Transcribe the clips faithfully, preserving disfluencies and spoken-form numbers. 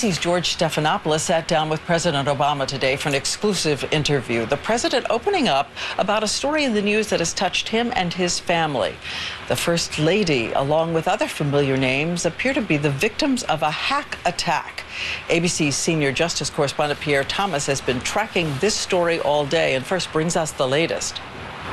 George Stephanopoulos sat down with President Obama today for an exclusive interview. The president opening up about a story in the news that has touched him and his family. The First Lady, along with other familiar names, appear to be the victims of a hack attack. A B C's senior justice correspondent Pierre Thomas has been tracking this story all day and first brings us the latest.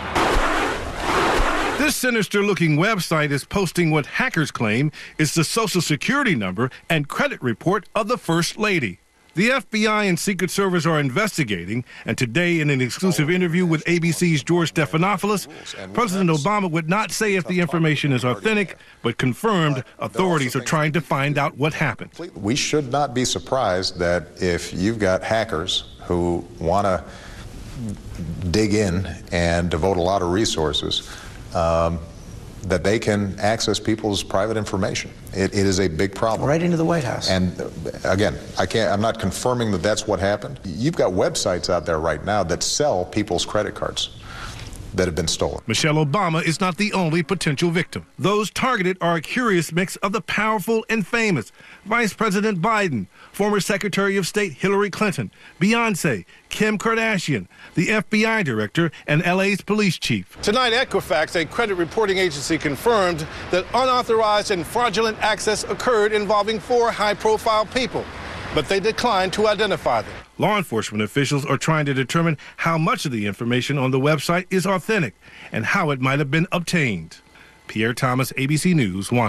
This sinister-looking website is posting what hackers claim is the Social Security number and credit report of the First Lady. The F B I and Secret Service are investigating, and today in an exclusive interview with A B C's George Stephanopoulos, President Obama would not say if the information is authentic, but confirmed authorities are trying to find out what happened. We should not be surprised that if you've got hackers who want to dig in and devote a lot of resources, Um, that they can access people's private information. It, it is a big problem. Right into the White House. And uh, again, I can't, I'm not confirming that that's what happened. You've got websites out there right now that sell people's credit cards that have been stolen. Michelle Obama is not the only potential victim. Those targeted are a curious mix of the powerful and famous. Vice President Biden, former Secretary of State Hillary Clinton, Beyonce, Kim Kardashian, the F B I director, and L A's police chief. Tonight, Equifax, a credit reporting agency, confirmed that unauthorized and fraudulent access occurred involving four high-profile people, but they declined to identify them. Law enforcement officials are trying to determine how much of the information on the website is authentic and how it might have been obtained. Pierre Thomas, A B C News, Washington.